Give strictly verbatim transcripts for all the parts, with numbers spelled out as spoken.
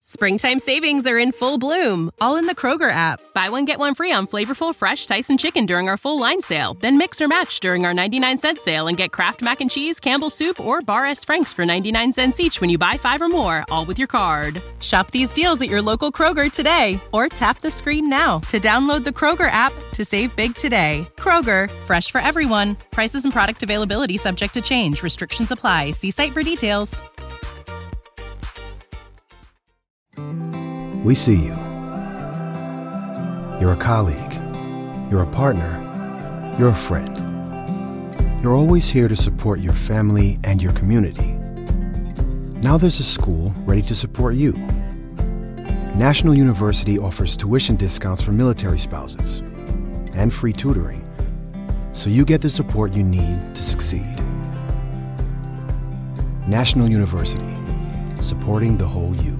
Springtime savings are in full bloom, all in the Kroger app. Buy one, get one free on flavorful, fresh Tyson chicken during our full line sale. Then mix or match during our ninety-nine cent sale and get Kraft Mac and Cheese, Campbell's Soup, or Bar S. Frank's for ninety-nine cents each when you buy five or more, all with your card. Shop these deals at your local Kroger today, or tap the screen now to download the Kroger app to save big today. Kroger, fresh for everyone. Prices and product availability subject to change. Restrictions apply. See site for details. We see you. You're a colleague. You're a partner. You're a friend. You're always here to support your family and your community. Now there's a school ready to support you. National University offers tuition discounts for military spouses and free tutoring, so you get the support you need to succeed. National University, supporting the whole you.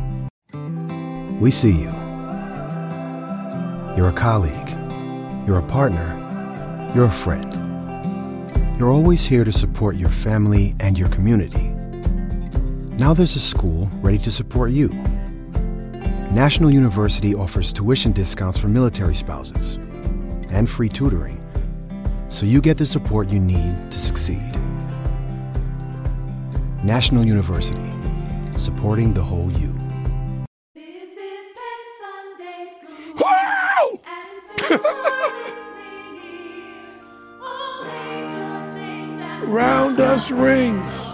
We see you. You're a colleague. You're a partner. You're a friend. You're always here to support your family and your community. Now there's a school ready to support you. National University offers tuition discounts for military spouses and free tutoring, so you get the support you need to succeed. National University, supporting the whole you. Round us rings.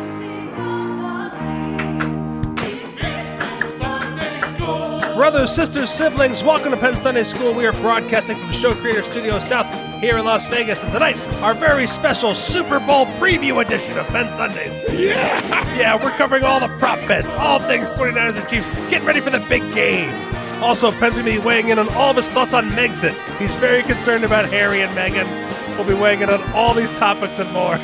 Brothers, sisters, siblings, welcome to Penn Sunday School. We are broadcasting from Show Creator Studio South here in Las Vegas. And tonight, our very special Super Bowl preview edition of Penn Sundays. Yeah! Yeah, we're covering all the prop bets, all things forty-niners and Chiefs, getting ready for the big game. Also, Penn's going to be weighing in on all of his thoughts on Megxit. He's very concerned about Harry and Meghan. We'll be weighing in on all these topics and more.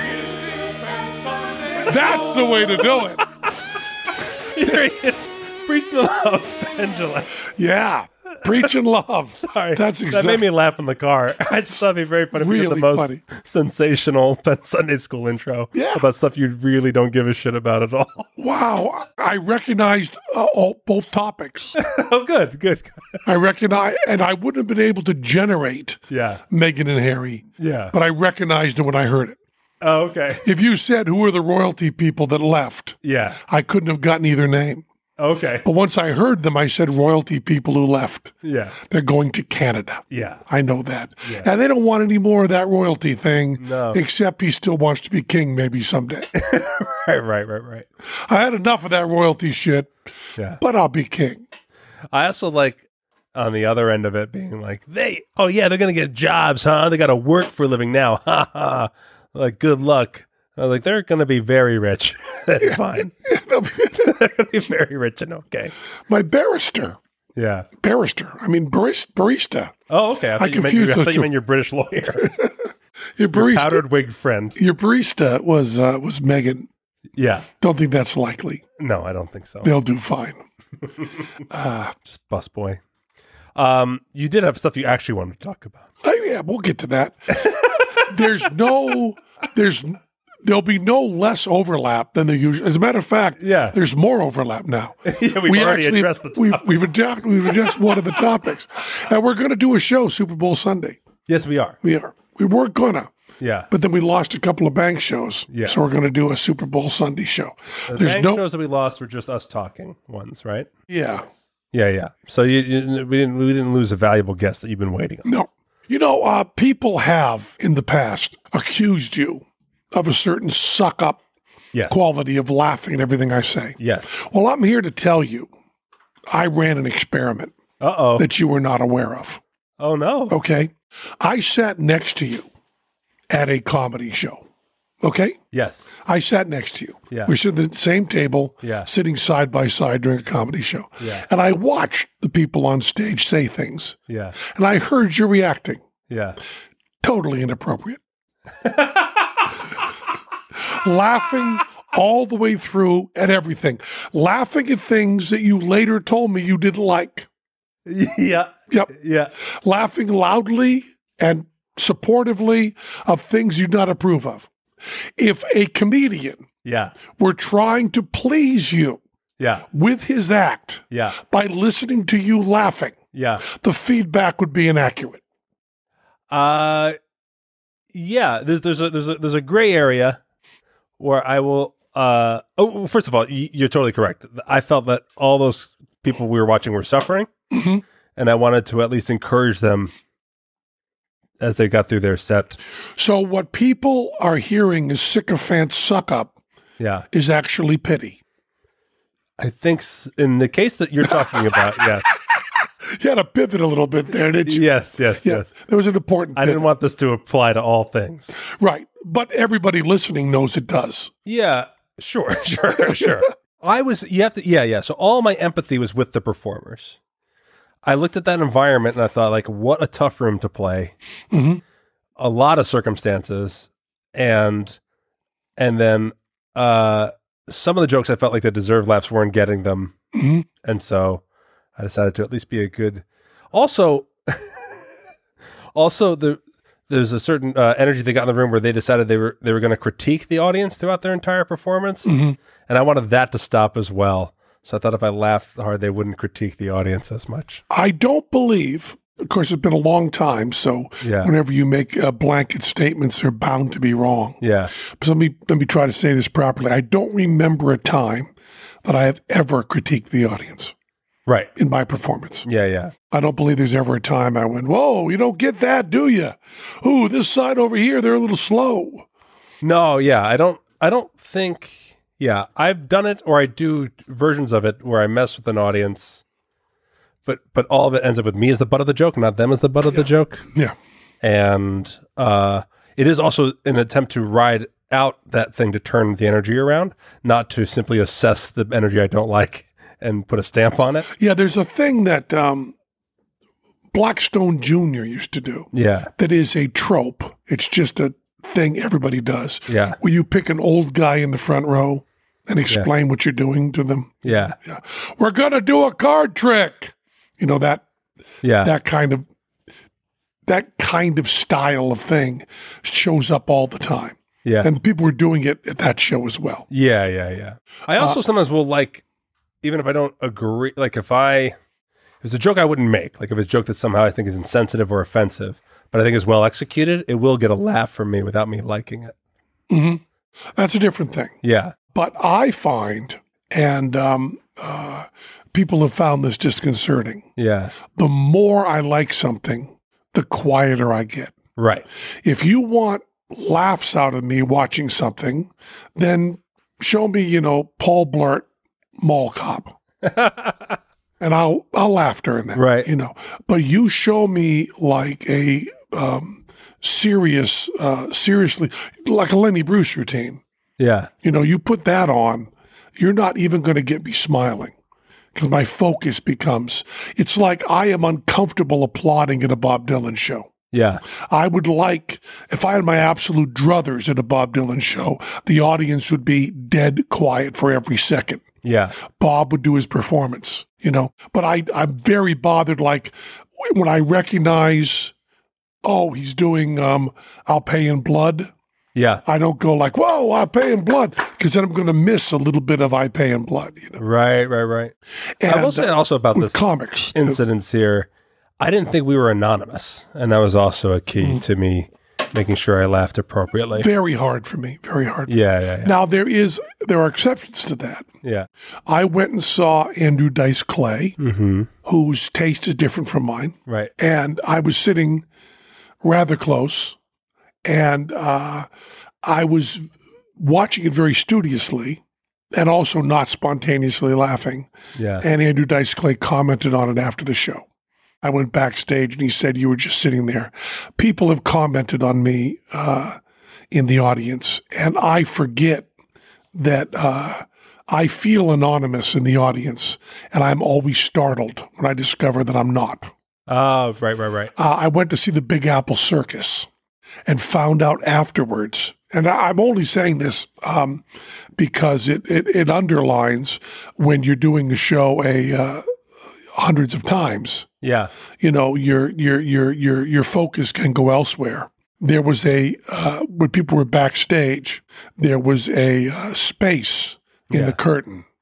That's the way to do it. Here he is, preaching the love, Pendulum. Yeah, preaching love. Sorry, That's exactly. That made me laugh in the car. I just thought it'd be very funny. Really the most funny. sensational Penn Sunday School intro Yeah. about stuff you really don't give a shit about at all. Wow, I recognized uh, all, both topics. Oh, good, good. I recognize, and I wouldn't have been able to generate Yeah, Meghan and Harry, yeah. but I recognized it when I heard it. Oh, okay. If you said who are the royalty people that left, Yeah. I couldn't have gotten either name. Okay. But once I heard them, I said royalty people who left. Yeah. They're going to Canada. Yeah. I know that. Yeah. And they don't want any more of that royalty thing, No. except he still wants to be king maybe someday. Right, right, right, right. I had enough of that royalty shit, Yeah. but I'll be king. I also like on the other end of it being like, they, oh yeah, they're going to get jobs, huh? They got to work for a living now. Ha ha. Like, good luck. I was like, they're going to be very rich. That's fine. They're going to be very rich and okay. My barrister, Yeah. barrister, I mean barista. barista. Oh, okay. I thought, I you, meant, confused you, I those thought you two. meant your British lawyer. Your Your barista, powdered wig friend. your barista was uh, was Meghan. Yeah. Don't think that's likely. No, I don't think so. They'll do fine. uh, Just busboy. Um, you did have stuff you actually wanted to talk about. oh, yeah, we'll get to that. There's no, there's, there'll be no less overlap than the usual. As a matter of fact, Yeah. there's more overlap now. Yeah, we've already addressed the topic. We've, we've, addressed, we've addressed one of the topics. And we're going to do a show Super Bowl Sunday. Yes, we are. We are. We were going to. Yeah. But then we lost a couple of bank shows. Yeah. So we're going to do a Super Bowl Sunday show. The There's bank no, shows that we lost were just us talking ones, right? yeah, Yeah, yeah. So you, you, we didn't we didn't lose a valuable guest that you've been waiting on. no. You know, uh, people have in the past accused you of a certain suck up Yes. quality of laughing at everything I say. Yes. Well, I'm here to tell you, I ran an experiment Uh oh. that you were not aware of. Oh no. Okay. I sat next to you at a comedy show. Okay. Yes. I sat next to you. Yeah. We stood at the same table, Yeah. sitting side by side during a comedy show. Yeah. And I watched the people on stage say things. Yeah. And I heard you reacting. Yeah. Totally inappropriate. Laughing all the way through at everything. Laughing at things that you later told me you didn't like. Yeah. Yep. Yeah. Laughing loudly and supportively of things you do not approve of. If a comedian Yeah. were trying to please you, Yeah. with his act Yeah. by listening to you laughing, Yeah. the feedback would be inaccurate. Uh, yeah. There's there's a there's a there's a gray area where I will. Uh, oh, well, first of all, y- you're totally correct. I felt that all those people we were watching were suffering, Mm-hmm. and I wanted to at least encourage them as they got through their set. So what people are hearing is sycophant suck up Yeah, is actually pity. I think s- in the case that you're talking about, yeah, You had to pivot a little bit there, didn't you? yes, yes, Yeah, yes. there was an important I pivot. didn't want this to apply to all things. Right. But everybody listening knows it does. Yeah, sure, sure, sure. I was, you have to, yeah, yeah. So all my empathy was with the performers. I looked at that environment and I thought, like, what a tough room to play. Mm-hmm. A lot of circumstances, and and then uh, some of the jokes I felt like the deserved laughs weren't getting them, Mm-hmm. and so I decided to at least be a good. Also, also the. There's a certain uh, energy they got in the room where they decided they were they were going to critique the audience throughout their entire performance, Mm-hmm. and I wanted that to stop as well. So I thought if I laughed hard, they wouldn't critique the audience as much. I don't believe, of course, it's been a long time, so Yeah. whenever you make uh, blanket statements, they're bound to be wrong. Yeah, But let me, let me try to say this properly. I don't remember a time that I have ever critiqued the audience right. in my performance. Yeah, yeah, I don't believe there's ever a time I went, whoa, you don't get that, do you? Ooh, this side over here, they're a little slow. no, yeah. I don't. I don't think. Yeah, I've done it, or I do versions of it where I mess with an audience, but but all of it ends up with me as the butt of the joke, not them as the butt of the joke. Yeah. And uh, it is also an attempt to ride out that thing to turn the energy around, not to simply assess the energy I don't like and put a stamp on it. Yeah, there's a thing that um, Blackstone Junior used to do Yeah, that is a trope. It's just a thing everybody does. yeah, Where you pick an old guy in the front row and explain what you're doing to them. yeah, Yeah. We're going to do a card trick. You know, that yeah, that kind of that kind of style of thing shows up all the time. yeah, And people were doing it at that show as well. yeah, yeah, yeah. I also sometimes will like, even if I don't agree, like if I, if it's a joke I wouldn't make, like if it's a joke that somehow I think is insensitive or offensive, but I think is well executed, it will get a laugh from me without me liking it. Mm-hmm. That's a different thing. Yeah, But I find, and um, uh, people have found this disconcerting, yeah, the more I like something, the quieter I get. right. If you want laughs out of me watching something, then show me, you know, Paul Blart Mall Cop. And I'll I'll laugh during that. Right. You know. But you show me like a um, serious, uh, seriously, like a Lenny Bruce routine. Yeah, You know, you put that on, you're not even going to get me smiling because my focus becomes, it's like I am uncomfortable applauding at a Bob Dylan show. yeah, I would like, if I had my absolute druthers at a Bob Dylan show, the audience would be dead quiet for every second. yeah, Bob would do his performance, you know. But I, I'm very bothered, like, when I recognize, oh, he's doing um, I'll Pay in Blood. yeah. I don't go like, whoa, I pay in blood, because then I'm going to miss a little bit of I pay in blood, you know. Right, right, right. And, I will say also about with this comics. incidents here, I didn't think we were anonymous, and that was also a key Mm-hmm. to me making sure I laughed appropriately. Very hard for me, very hard. for me. Yeah, yeah, yeah. Now, there is there are exceptions to that. yeah. I went and saw Andrew Dice Clay, Mm-hmm. whose taste is different from mine, Right. and I was sitting rather close, and uh, I was watching it very studiously and also not spontaneously laughing. Yeah. And Andrew Dice Clay commented on it after the show. I went backstage and he said, you were just sitting there. People have commented on me uh, in the audience, and I forget that uh, I feel anonymous in the audience, and I'm always startled when I discover that I'm not. Oh, right, right, right. Uh, I went to see the Big Apple Circus and found out afterwards, and I, I'm only saying this um, because it, it, it underlines when you're doing a show a uh, hundreds of times, Yeah. you know, your your your your your focus can go elsewhere. There was a uh, when people were backstage, there was a uh, space in Yeah. the curtain Yeah.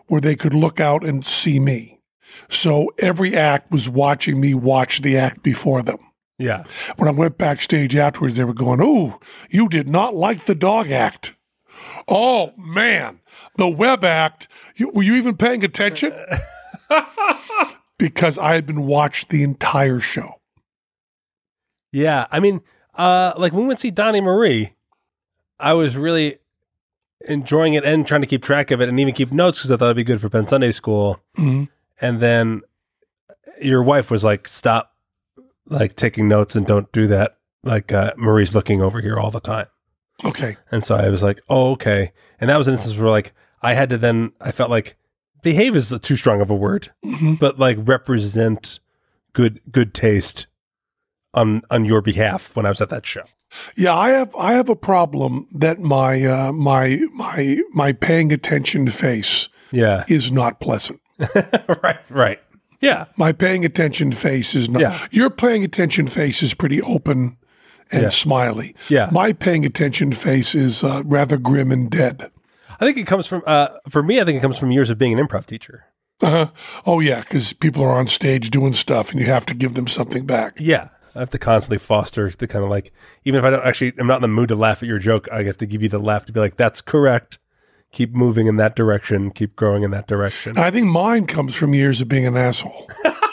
where they could look out and see me. So every act was watching me watch the act before them. Yeah. When I went backstage afterwards, they were going, "Oh, you did not like the dog act. Oh, man, the web act. You, were you even paying attention?" Because I had been watched the entire show. Yeah. I mean, uh, like when we went to see Donnie Marie, I was really enjoying it and trying to keep track of it and even keep notes because I thought it'd be good for Penn Sunday School. Mm-hmm. And then your wife was like, "Stop, like taking notes and don't do that. Like uh, Marie's looking over here all the time." Okay. And so I was like, "Oh, okay." And that was an instance where like I had to then, I felt like behave is too strong of a word, Mm-hmm. but like represent good, good taste on, on your behalf when I was at that show. Yeah, I have I have a problem that my uh, my my my paying attention face Yeah. is not pleasant. right. Right. Yeah. My paying attention face is not. Yeah. Your paying attention face is pretty open and Yeah. smiley. Yeah. My paying attention face is uh, rather grim and dead. I think it comes from, uh, for me, I think it comes from years of being an improv teacher. Uh-huh. Oh yeah, because people are on stage doing stuff, and you have to give them something back. Yeah. I have to constantly foster the kind of like, even if I don't actually, I'm not in the mood to laugh at your joke, I have to give you the laugh to be like, "That's correct. Keep moving in that direction. Keep growing in that direction." I think mine comes from years of being an asshole.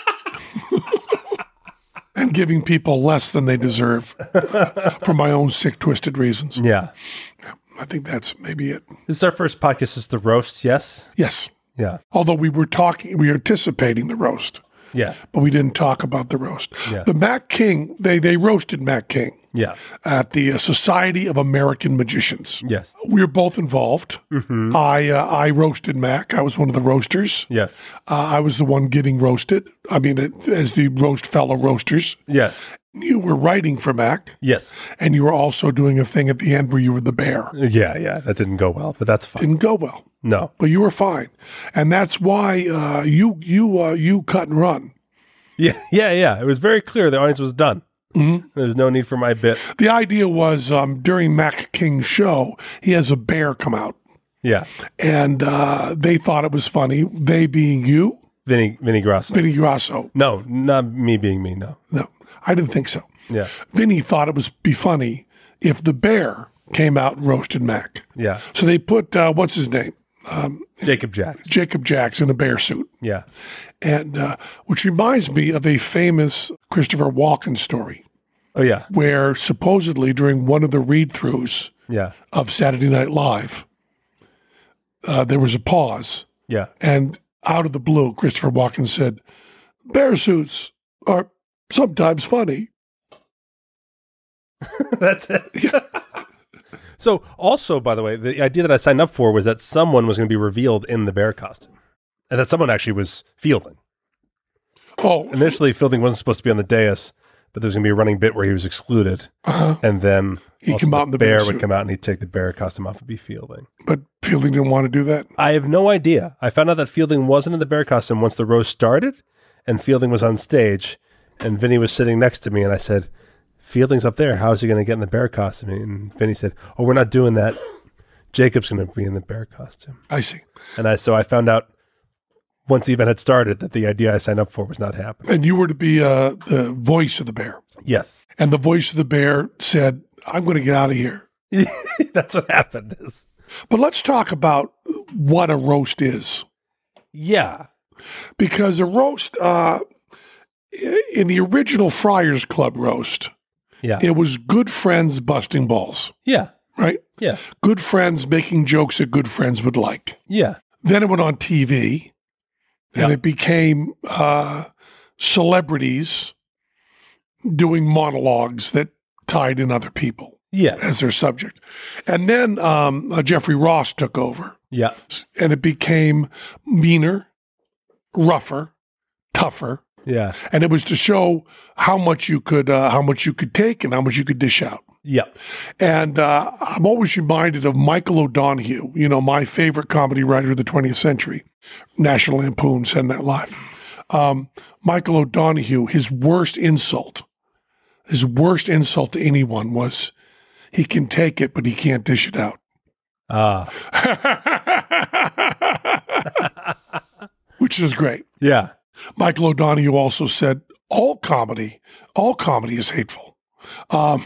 And giving people less than they deserve for my own sick, twisted reasons. Yeah. I think that's maybe it. This is our first podcast. This is the roast, yes? Yes. Yeah. Although we were talking, we were anticipating the roast, Yeah. but we didn't talk about the roast. Yeah. The Mac King, they, they roasted Mac King Yeah. at the uh, Society of American Magicians. Yes. We were both involved. Mm-hmm. I uh, I roasted Mac. I was one of the roasters. Yes. Uh, I was the one getting roasted. I mean, it, as the roast fellow roasters. Yes. You were writing for Mac, Yes. and you were also doing a thing at the end where you were the bear. Yeah. Yeah. That didn't go well, but that's fine. Didn't go well, No. but you were fine, and that's why uh, you you uh, you cut and run. Yeah. Yeah. Yeah. It was very clear the audience was done. Mm-hmm. There's no need for my bit. The idea was um, during Mac King's show, he has a bear come out, Yeah. and uh, they thought it was funny. They being you, Vinny, Vinny Grasso. Vinny Grasso. No, not me being me. No. No, I didn't think so. Yeah. Vinny thought it was be funny if the bear came out and roasted Mac. Yeah. So they put uh, what's his name, Jacob Jack. Jacob Jacks in a bear suit. Yeah. And uh, which reminds me of a famous Christopher Walken story Oh, yeah. where supposedly during one of the read-throughs Yeah. of Saturday Night Live, uh, there was a pause, Yeah. and out of the blue, Christopher Walken said, "Bear suits are sometimes funny." That's it. So also, by the way, the idea that I signed up for was that someone was going to be revealed in the bear costume. And that someone actually was Fielding. Oh, Initially, Fielding wasn't supposed to be on the dais, but there was going to be a running bit where he was excluded. uh-huh. And then He'd also come out in the bear would suit. come out and he'd take the bear costume off and be Fielding. But Fielding didn't want to do that. I have no idea. I found out that Fielding wasn't in the bear costume once the roast started, and Fielding was on stage, and Vinny was sitting next to me, and I said, "Fielding's up there. How is he going to get in the bear costume?" And Vinny said, "Oh, we're not doing that. Jacob's going to be in the bear costume." I see. And I so I found out once the event had started that the idea I signed up for was not happening. And you were to be uh, the voice of the bear. Yes. And the voice of the bear said, "I'm going to get out of here." That's what happened. But let's talk about what a roast is. Yeah. Because a roast, uh, in the original Friars Club roast, Yeah. it was good friends busting balls, Yeah. right? Yeah. Good friends making jokes that good friends would like. Yeah. Then it went on T V, and Yeah. it became uh, celebrities doing monologues that tied in other people Yeah. as their subject. And then um, uh, Jeffrey Ross took over, Yeah. and it became meaner, rougher, tougher, Yeah. and it was to show how much you could uh, how much you could take and how much you could dish out. Yeah. And uh, I'm always reminded of Michael O'Donoghue, you know, my favorite comedy writer of the twentieth century, National Lampoon, Saturday Night Live. Um, Michael O'Donoghue, his worst insult, his worst insult to anyone was, he can take it, but he can't dish it out. Ah. which is great. Yeah. Michael O'Donoghue also said, all comedy, all comedy is hateful. Um,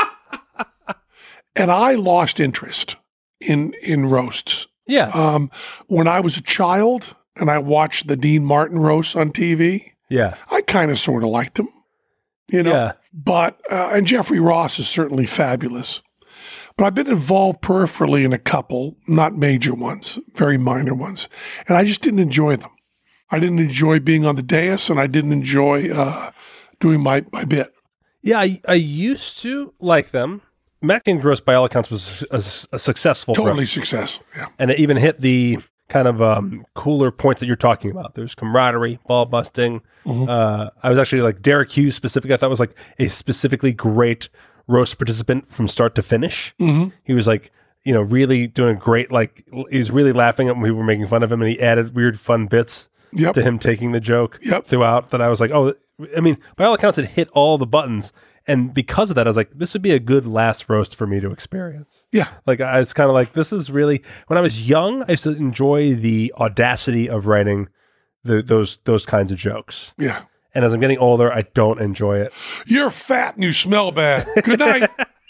and I lost interest in in roasts. Yeah. Um, when I was a child and I watched the Dean Martin roasts on T V, Yeah. I kind of sort of liked them, you know. Yeah. But uh, and Jeffrey Ross is certainly fabulous. But I've been involved peripherally in a couple, not major ones, very minor ones, and I just didn't enjoy them. I didn't enjoy being on the dais, and I didn't enjoy uh, doing my, my bit. Yeah, I, I used to like them. Matt King's roast, by all accounts, was a, a successful Totally roast. success. Yeah. And it even hit the kind of um, cooler points that you're talking about. There's camaraderie, ball busting. Mm-hmm. Uh, I was actually like Derek Hughes specifically. I thought was like a specifically great roast participant from start to finish. Mm-hmm. He was like, you know, really doing a great, like, he was really laughing at when we were making fun of him, and he added weird fun bits Yep. to him taking the joke Yep. throughout that I was like, oh, I mean, by all accounts, it hit all the buttons. And because of that, I was like, this would be a good last roast for me to experience. Yeah. Like, I was kind of like, this is really, when I was young, I used to enjoy the audacity of writing the, those those kinds of jokes. Yeah. And as I'm getting older, I don't enjoy it. You're fat and you smell bad. Good night.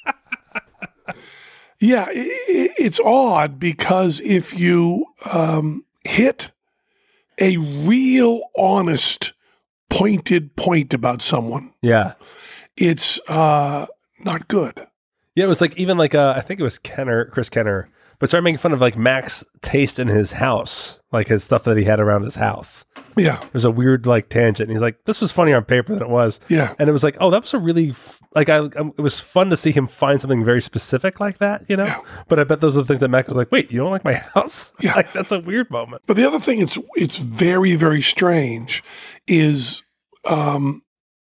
Yeah, i i- it's odd because if you um, hit a real, honest, pointed point about someone, Yeah. it's uh, not good. Yeah, it was like, even like, uh, I think it was Kenner, Chris Kenner, but started making fun of like Mac's taste in his house, like his stuff that he had around his house. Yeah, There's a weird like tangent. And he's like, this was funnier on paper than it was. yeah, And it was like, oh, that was a really, f- like, I, um, it was fun to see him find something very specific like that, you know? Yeah. But I bet those are the things that Mac was like, wait, you don't like my house? Yeah. Like, that's a weird moment. But the other thing it's it's very, very strange is um,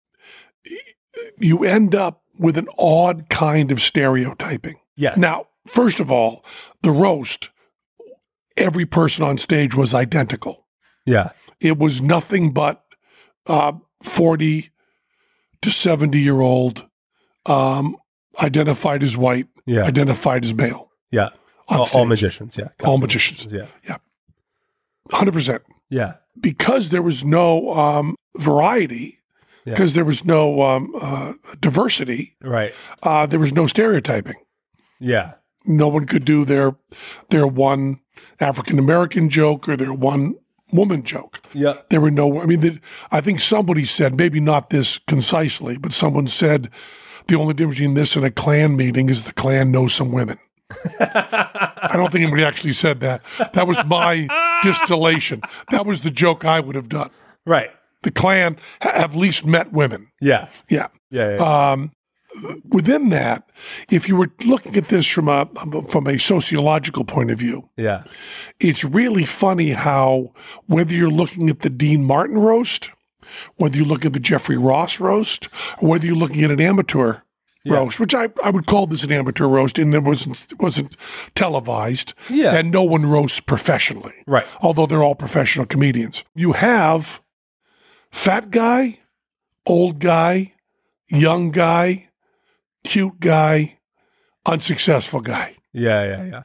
you end up with an odd kind of stereotyping. Yeah. Now, first of all, the roast, every person on stage was identical. Yeah. It was nothing but uh, forty to seventy year old, um, identified as white, Yeah. identified as male. Yeah. On All, all stage. magicians. Yeah. All magicians. Yeah. one hundred percent. Yeah. Because there was no um, variety, Yeah. because there was no um, uh, diversity, Right. uh, there was no stereotyping. Yeah. No one could do their their one African American joke or their one woman joke. Yeah. There were no. I mean, the, I think somebody said, maybe not this concisely, but someone said the only difference between this and a Klan meeting is the Klan knows some women. I don't think anybody actually said that. That was my distillation. That was the joke I would have done. Right. The Klan ha- have at least met women. Yeah. Yeah. Yeah. yeah. Um, within that, if you were looking at this from a from a sociological point of view, yeah. it's really funny how whether you're looking at the Dean Martin roast, whether you look at the Jeffrey Ross roast, or whether you're looking at an amateur Yeah. roast, which I, I would call this an amateur roast, and it wasn't wasn't televised, Yeah. and no one roasts professionally, Right. although they're all professional comedians. You have fat guy, old guy, young guy, cute guy, unsuccessful guy. Yeah. Yeah. Yeah.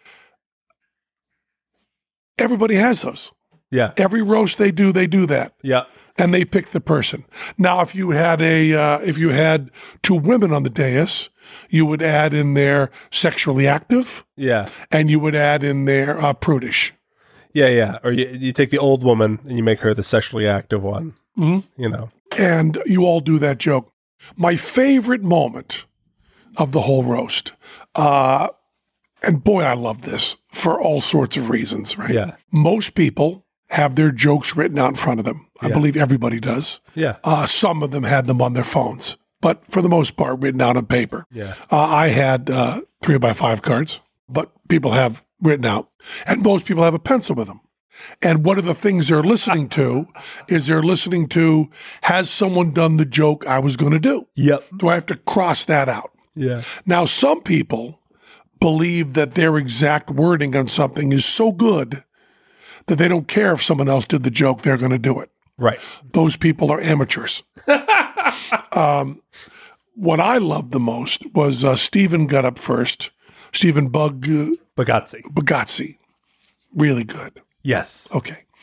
Everybody has those. Yeah. Every roast they do, they do that. Yeah. And they pick the person. Now, if you had a, uh, if you had two women on the dais, you would add in there sexually active, Yeah. and you would add in there uh, prudish. Yeah. Yeah. Or you, you take the old woman and you make her the sexually active one. Mm-hmm. You know. And you all do that joke. My favorite moment of the whole roast, uh, and boy, I love this for all sorts of reasons, right? Yeah. Most people have their jokes written out in front of them. I Yeah. believe everybody does. Yeah. Uh, some of them had them on their phones, but for the most part, written out on paper. Yeah. Uh, I had uh, three by five cards, but people have written out, and most people have a pencil with them. And one of the things they're listening to is they're listening to, has someone done the joke I was going to do? Yep. Do I have to cross that out? Yeah. Now, some people believe that their exact wording on something is so good that they don't care if someone else did the joke, they're going to do it. Right. Those people are amateurs. um, what I loved the most was uh, Stephen got up first. Stephen Bug uh, Bagazzi. Bagazzi. Really good. Yes. Okay.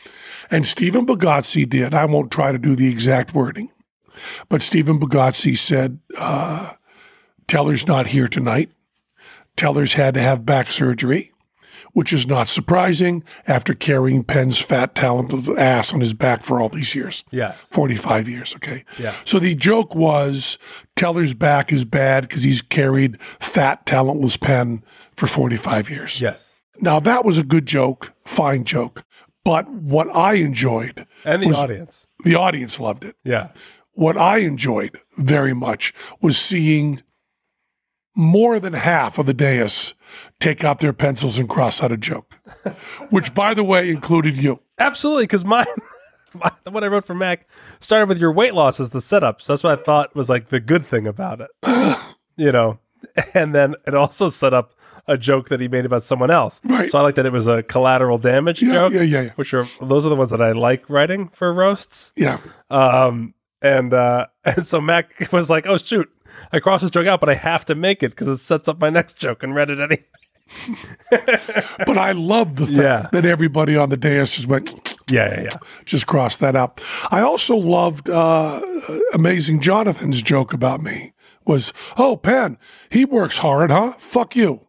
And Stephen Bogozzi did. I won't try to do the exact wording, but Stephen Bogozzi said, uh, Teller's not here tonight. Teller's had to have back surgery, which is not surprising after carrying Penn's fat, talented ass on his back for all these years. Yeah. forty-five years, okay? Yeah. So the joke was Teller's back is bad because he's carried fat, talentless Penn for forty-five years. Yes. Now, that was a good joke, fine joke. But what I enjoyed... And the was, audience. The audience loved it. Yeah. What I enjoyed very much was seeing more than half of the dais take out their pencils and cross out a joke, which, by the way, included you. Absolutely, because mine, my, what I wrote for Mac started with your weight loss as the setup. So that's what I thought was like the good thing about it, you know. And then it also set up a joke that he made about someone else. Right. So I like that it was a collateral damage Yeah, joke. yeah, yeah, yeah. Which are those are the ones that I like writing for roasts. Yeah. Um. And uh. And so Mac was like, "Oh shoot, I crossed this joke out, but I have to make it because it sets up my next joke," and read it anyway. But I love the fact Yeah. that everybody on the dais just went, Yeah, yeah, yeah. just crossed that out. I also loved uh, Amazing Jonathan's joke about me was, oh, Penn, he works hard, huh? Fuck you.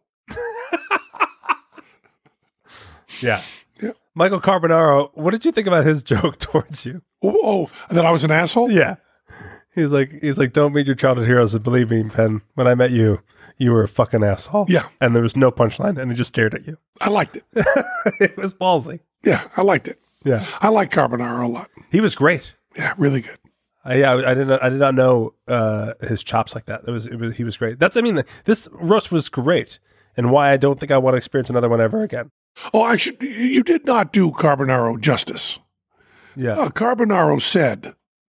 Yeah. Yeah. Michael Carbonaro, what did you think about his joke towards you? Oh, oh, that I was an asshole? Yeah. He's like, he's like, don't meet your childhood heroes, and believe me, Penn, when I met you, you were a fucking asshole. Yeah. And there was no punchline, and he just stared at you. I liked it. It was ballsy. Yeah, I liked it. Yeah. I like Carbonaro a lot. He was great. Yeah, really good. I, yeah, I didn't. I did not know uh, his chops like that. It was, it was. He was great. That's. I mean, this roast was great, and why I don't think I want to experience another one ever again. Oh, I should. You did not do Carbonaro justice. Yeah. Uh, Carbonaro said,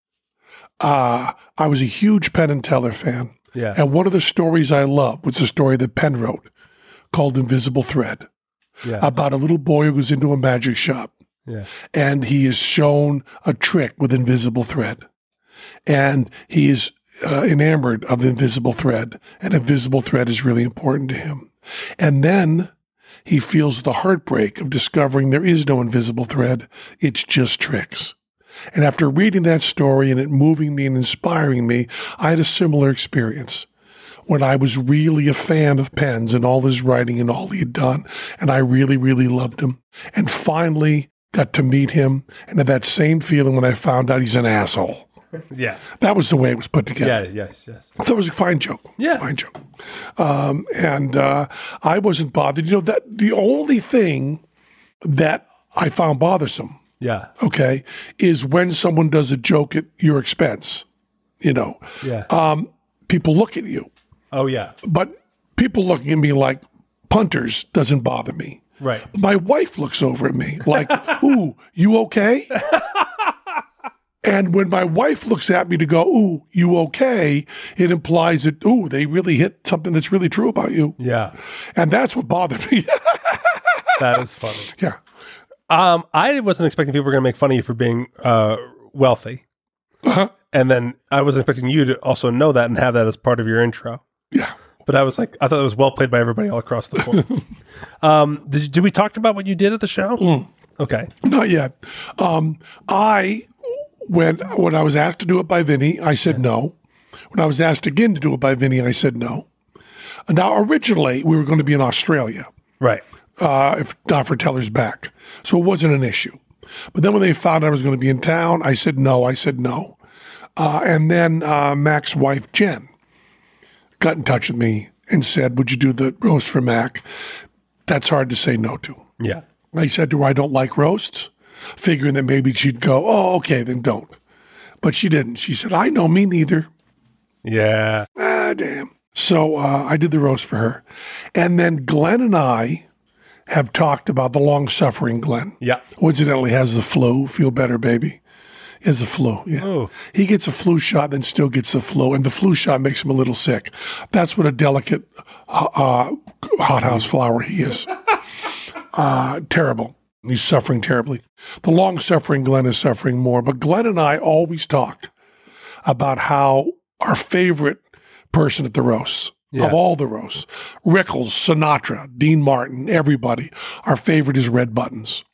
uh, I was a huge Penn and Teller fan. Yeah. And one of the stories I loved was the story that Penn wrote called Invisible Thread, Yeah. about a little boy who goes into a magic shop Yeah. and he is shown a trick with invisible thread. And he is uh, enamored of the invisible thread, and invisible thread is really important to him. And then he feels the heartbreak of discovering there is no invisible thread. It's just tricks. And after reading that story and it moving me and inspiring me, I had a similar experience when I was really a fan of Penn's and all his writing and all he had done. And I really, really loved him. And finally got to meet him and had that same feeling when I found out he's an asshole. Yeah. That was the way it was put together. Yeah. Yes. Yes. I thought it was a fine joke. Yeah. Fine joke. Um, and uh, I wasn't bothered. You know, that the only thing that I found bothersome, Yeah. okay, is when someone does a joke at your expense. You know, Yeah. um, people look at you. Oh yeah. But people looking at me like punters doesn't bother me. Right. My wife looks over at me like, ooh, you okay? And when my wife looks at me to go, ooh, you okay? It implies that, ooh, they really hit something that's really true about you. Yeah. And that's what bothered me. That is funny. Yeah. Um, I wasn't expecting people were going to make fun of you for being uh, wealthy. Uh-huh. And then I was expecting you to also know that and have that as part of your intro. Yeah. But I was like, I thought it was well played by everybody all across the board. um, did, did we talk about what you did at the show? Mm. Okay. Not yet. Um, I, when when I was asked to do it by Vinny, I said no. When I was asked again to do it by Vinny, I said no. Now, originally, we were going to be in Australia, Right. uh, if not for Teller's back. So it wasn't an issue. But then when they found out I was going to be in town, I said no, I said no. Uh, and then uh, Mac's wife, Jen, got in touch with me and said, would you do the roast for Mac? That's hard to say no to. Yeah. I said to her, I don't like roasts, figuring that maybe she'd go, oh, okay, then don't. But she didn't. She said, I know, me neither. Yeah. Ah, damn. So uh, I did the roast for her. And then Glenn and I have talked about the long-suffering Glenn. Yeah. Who incidentally has the flu. Feel better, baby. He has the flu, yeah. Oh. He gets a flu shot, then still gets the flu, and the flu shot makes him a little sick. That's what a delicate uh, hothouse flower he is. Uh, terrible. He's suffering terribly. The long-suffering Glenn is suffering more. But Glenn and I always talk about how our favorite person at the roasts, Yeah. of all the roasts, Rickles, Sinatra, Dean Martin, everybody, our favorite is Red Buttons.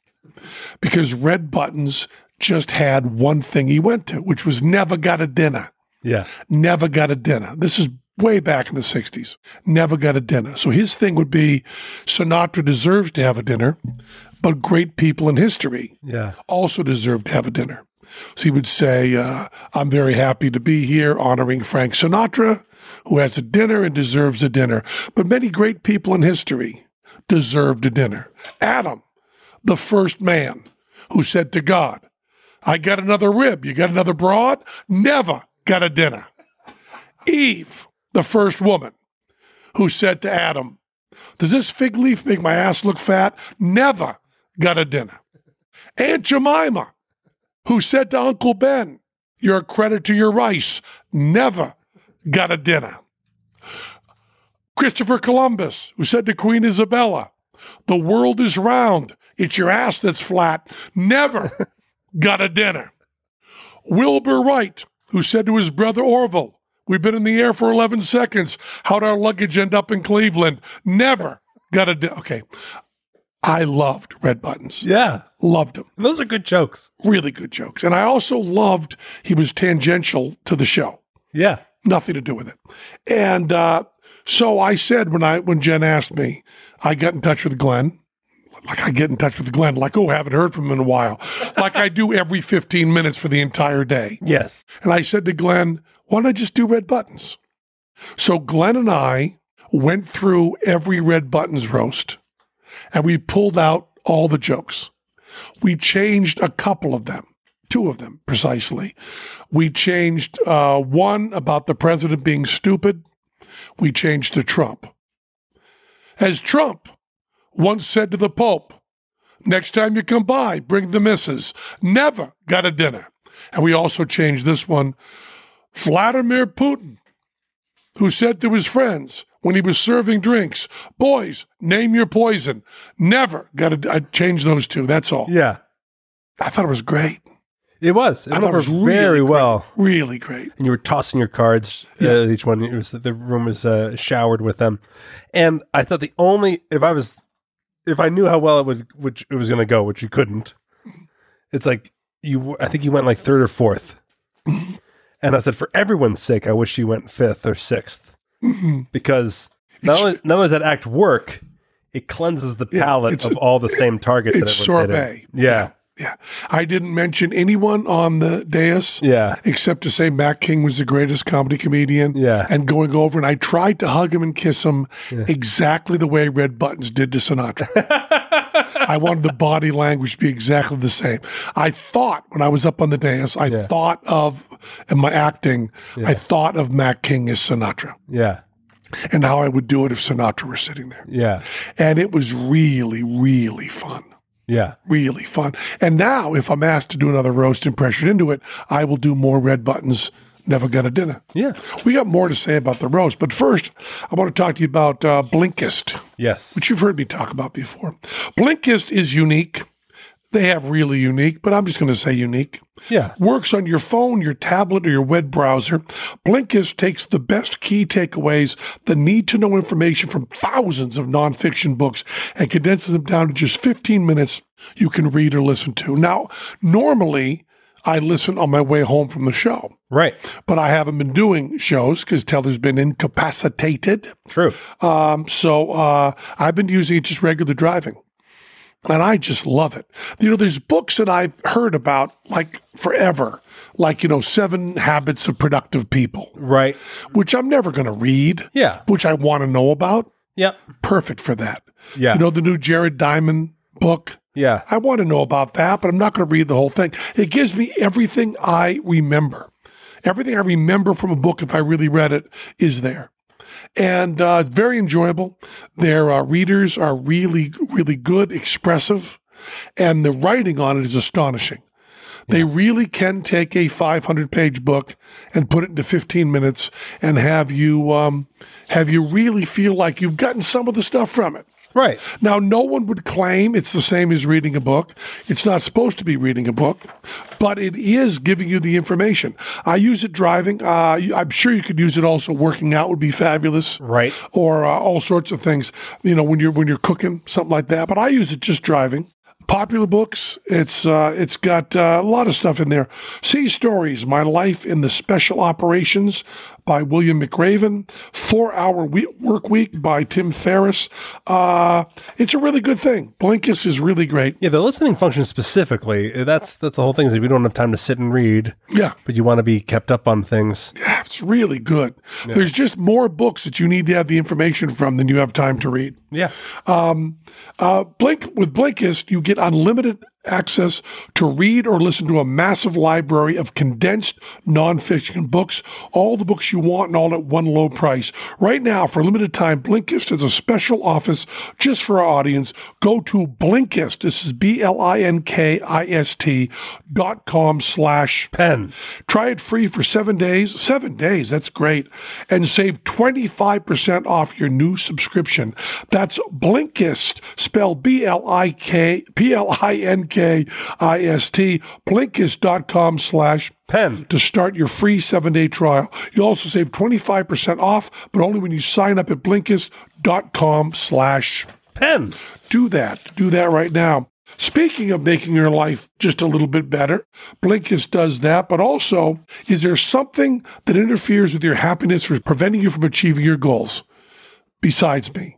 because Red Buttons just had one thing he went to, which was never got a dinner. Yeah. Never got a dinner. This is way back in the sixties. Never got a dinner. So his thing would be Sinatra deserves to have a dinner, but great people in history Yeah. also deserve to have a dinner. So he would say, uh, I'm very happy to be here honoring Frank Sinatra, who has a dinner and deserves a dinner. But many great people in history deserved a dinner. Adam, the first man who said to God, I got another rib. You got another broad? Never got a dinner. Eve, the first woman who said to Adam, does this fig leaf make my ass look fat? Never got a dinner. Aunt Jemima, who said to Uncle Ben, you're a credit to your rice, never got a dinner. Christopher Columbus, who said to Queen Isabella, the world is round, it's your ass that's flat, never got a dinner. Wilbur Wright, who said to his brother Orville, we've been in the air for eleven seconds, how'd our luggage end up in Cleveland? Never got a dinner. Okay. I loved Red Buttons. Yeah. Loved him. Those are good jokes. Really good jokes. And I also loved he was tangential to the show. Yeah. Nothing to do with it. And uh, so I said when I when Jen asked me, I got in touch with Glenn. Like I get in touch with Glenn, like, oh, haven't heard from him in a while. Like I do every fifteen minutes for the entire day. Yes. And I said to Glenn, why don't I just do Red Buttons? So Glenn and I went through every Red Buttons roast, and we pulled out all the jokes. We changed a couple of them, two of them precisely. We changed uh, one about the president being stupid. We changed to Trump. As Trump once said to the Pope, next time you come by, bring the missus. Never got a dinner. And we also changed this one. Vladimir Putin, who said to his friends when he was serving drinks, boys, name your poison. Never got a, I changed those two. That's all. Yeah. I thought it was great. It was. It I thought it was worked really very great. well. Really great. And you were tossing your cards, Yeah. uh, each one. It was the room was uh, showered with them. And I thought the only, if I was, if I knew how well it would, which it was going to go, which you couldn't, it's like you, I think you went like third or fourth. And I said, for everyone's sake, I wish you went fifth or sixth. Because not only, not only does that act work, it cleanses the Yeah, palate it's of a- all the same targets that It's everyone's sorbet. hitting. Yeah. Yeah. I didn't mention anyone on the dais. Yeah. Except to say Matt King was the greatest comedy comedian. Yeah. And going over, and I tried to hug him and kiss him exactly the way Red Buttons did to Sinatra. I wanted the body language to be exactly the same. I thought, when I was up on the dais, I Yeah. thought of, in my acting, I thought of Matt King as Sinatra Yeah. and how I would do it if Sinatra were sitting there. Yeah. And it was really, really fun. Yeah. Really fun. And now, if I'm asked to do another roast and pressured into it, I will do more Red Buttons. Never got a dinner. Yeah. We got more to say about the roast, but first, I want to talk to you about uh, Blinkist, Yes. which you've heard me talk about before. Blinkist is unique. They have really unique, but I'm just going to say unique. Yeah. Works on your phone, your tablet, or your web browser. Blinkist takes the best key takeaways, the need-to-know information from thousands of nonfiction books, and condenses them down to just fifteen minutes you can read or listen to. Now, normally, I listen on my way home from the show, Right. but I haven't been doing shows because Teller's been incapacitated. True. Um, so uh, I've been using it just regular driving. And I just love it. You know, there's books that I've heard about like forever, like, you know, Seven Habits of Productive People, Right. which I'm never going to read, Yeah. which I want to know about. Yep. Perfect for that. Yeah. You know, the new Jared Diamond book. Yeah. I want to know about that, but I'm not going to read the whole thing. It gives me everything I remember. Everything I remember from a book, if I really read it, is there. And uh, very enjoyable. Their uh, readers are really, really good, expressive, and the writing on it is astonishing. They really can take a five hundred page book and put it into fifteen minutes and have you um, have you really feel like you've gotten some of the stuff from it. Right. Now, no one would claim it's the same as reading a book. It's not supposed to be reading a book, but it is giving you the information. I use it driving. Uh, I'm sure you could use it also working out would be fabulous. Right. Or uh, all sorts of things, you know, when you're when you're cooking, something like that. But I use it just driving. Popular books. It's uh, it's got uh, a lot of stuff in there. Sea Stories: My Life in the Special Operations by William McRaven. Four Hour we- Work Week by Tim Ferriss. Uh, it's a really good thing. Blinkist is really great. Yeah, the listening function specifically, that's that's the whole thing, is that we don't have time to sit and read. Yeah. But you want to be kept up on things. Yeah, it's really good. Yeah. There's just more books that you need to have the information from than you have time to read. Yeah. Um, uh, Blink with Blinkist, you get unlimited access to read or listen to a massive library of condensed nonfiction books, all the books you want and all at one low price. Right now, for a limited time, Blinkist has a special office just for our audience. Go to Blinkist, this is B L I N K I S T dot com slash pen. Try it free for seven days. Seven days, that's great. And save twenty-five percent off your new subscription. That's Blinkist, spelled B L I K, P L I N K I S T, Blinkist.com slash pen to start your free seven-day trial. You also save twenty-five percent off, but only when you sign up at Blinkist.com slash pen. Do that. Do that right now. Speaking of making your life just a little bit better, Blinkist does that, but also, is there something that interferes with your happiness or is preventing you from achieving your goals? Besides me.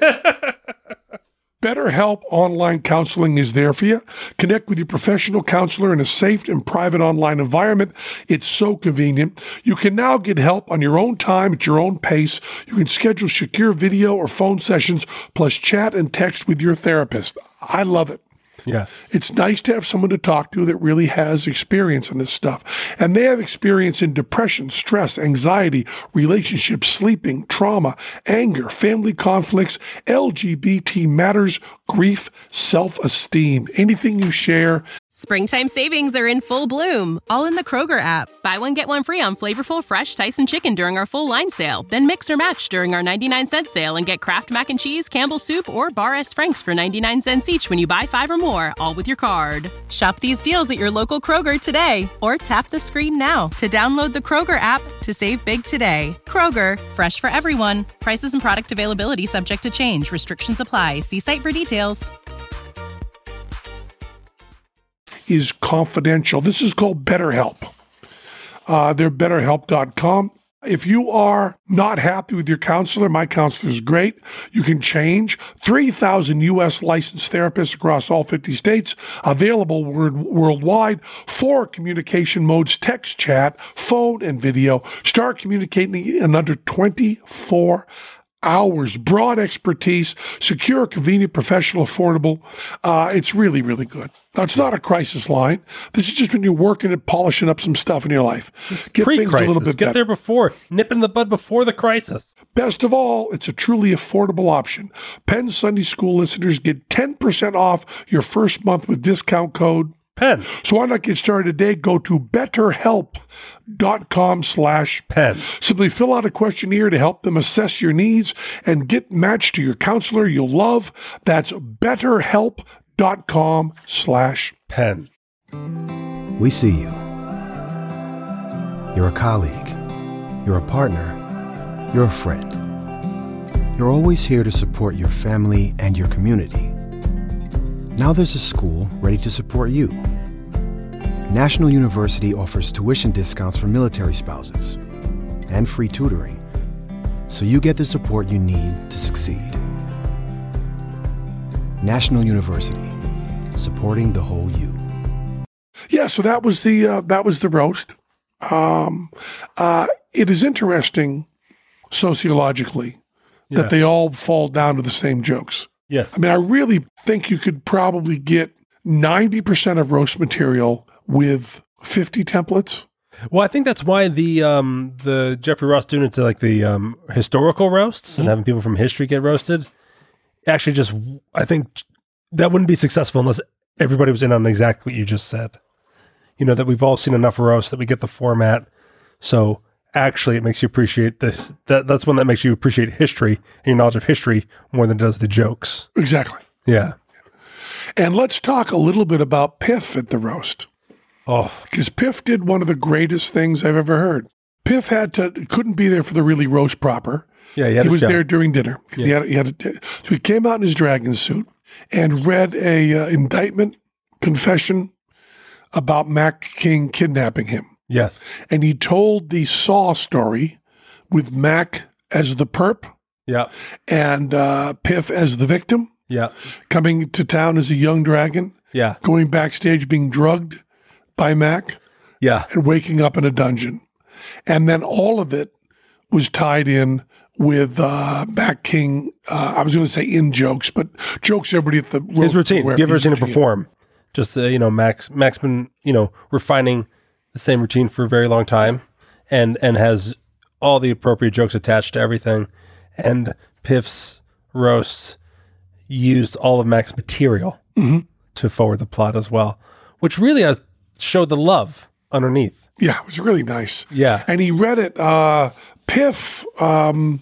BetterHelp Online Counseling is there for you. Connect with your professional counselor in a safe and private online environment. It's so convenient. You can now get help on your own time at your own pace. You can schedule secure video or phone sessions, plus chat and text with your therapist. I love it. Yeah. It's nice to have someone to talk to that really has experience in this stuff. And they have experience in depression, stress, anxiety, relationships, sleeping, trauma, anger, family conflicts, L G B T matters, grief, self-esteem. Anything you share. Springtime savings are in full bloom, all in the Kroger app. Buy one, get one free on flavorful, fresh Tyson chicken during our full line sale. Then mix or match during our ninety-nine cent sale and get Kraft Mac and Cheese, Campbell's Soup, or Bar S. Frank's for ninety-nine cents each when you buy five or more, all with your card. Shop these deals at your local Kroger today, or tap the screen now to download the Kroger app to save big today. Kroger, fresh for everyone. Prices and product availability subject to change. Restrictions apply. See site for details. Is confidential. This is called BetterHelp. Uh, they're better help dot com. If you are not happy with your counselor, my counselor is great. You can change. three thousand U S licensed therapists across all fifty states, available word, worldwide. Four communication modes: text, chat, phone, and video. Start communicating in under twenty-four hours. Broad expertise, secure, convenient, professional, affordable. Uh, it's really, really good. Now, it's not a crisis line. This is just when you're working at polishing up some stuff in your life. Get things a little bit Get better. there before. Nip in the bud before the crisis. Best of all, it's a truly affordable option. Penn Sunday School listeners get ten percent off your first month with discount code Pen. So why not get started today? Go to betterhelp.com slash pen. Simply fill out a questionnaire to help them assess your needs and get matched to your counselor you'll love. That's betterhelp.com slash pen. We see you. You're a colleague. You're a partner. You're a friend. You're always here to support your family and your community. Now there's a school ready to support you. National University offers tuition discounts for military spouses and free tutoring, so you get the support you need to succeed. National University, supporting the whole you. Yeah, so that was the uh, that was the roast. Um, uh, it is interesting sociologically Yeah. that they all fall down to the same jokes. Yes. I mean, I really think you could probably get ninety percent of roast material with fifty templates. Well, I think that's why the um, the Jeffrey Ross doing it to like the um, historical roasts Mm-hmm. and having people from history get roasted. Actually, just I think that wouldn't be successful unless everybody was in on exactly what you just said. You know, that we've all seen enough roasts that we get the format. So actually, it makes you appreciate this. That that's one that makes you appreciate history and your knowledge of history more than it does the jokes. Exactly. Yeah. And let's talk a little bit about Piff at the roast. Oh, Because Piff did one of the greatest things I've ever heard. Piff had to couldn't be there for the really roast proper. yeah. He, had He a was show. there during dinner. 'Cause He had, he had a, so he came out in his dragon suit. and read a uh, indictment confession about Mac King kidnapping him. Yes. And he told the Saw story with Mac as the perp Yeah. and uh, Piff as the victim, Yeah. coming to town as a young dragon, Yeah. going backstage being drugged by Mac, Yeah. and waking up in a dungeon. And then all of it was tied in with uh, Mac King. Uh, I was going to say in jokes, but jokes everybody at the His routine. where Give his routine to routine. perform. Just, uh, you know, Max, Max been, you know, refining the same routine for a very long time and, and has all the appropriate jokes attached to everything. And Piff's roasts used all of Mac's material Mm-hmm. to forward the plot as well, which really uh, showed the love underneath. Yeah, it was really nice. Yeah. And he read it. Uh, Piff um,